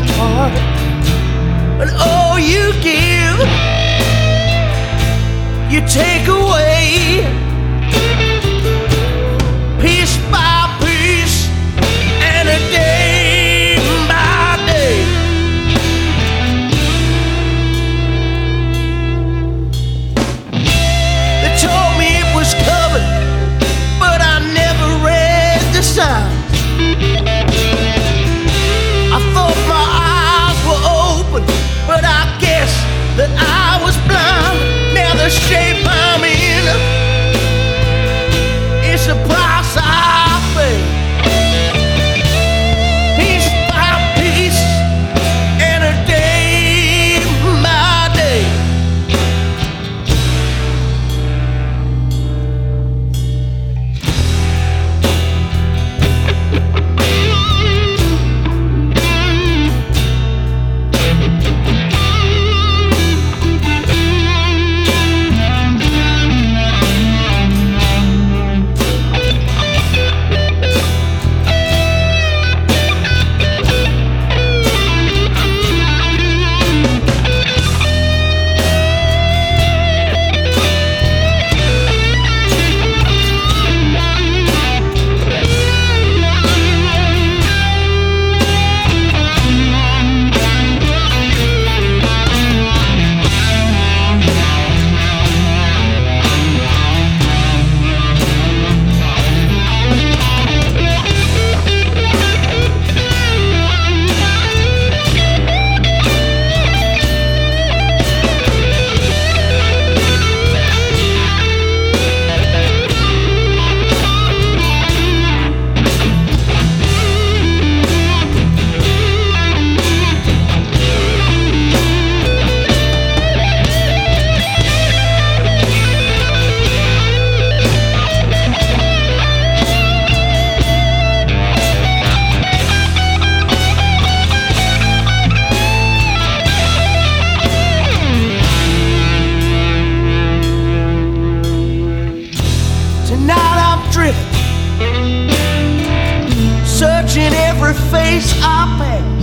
much heart, and all you give, you take away, piece by piece, and a day by day. They told me it was coming, but I never read the signs. I thought my eyes were open, but I guess that I was blind. Now the shape I'm in is the price I pay. Piece by piece, and a day by day. Tonight I'm drifting, searching every face I pass.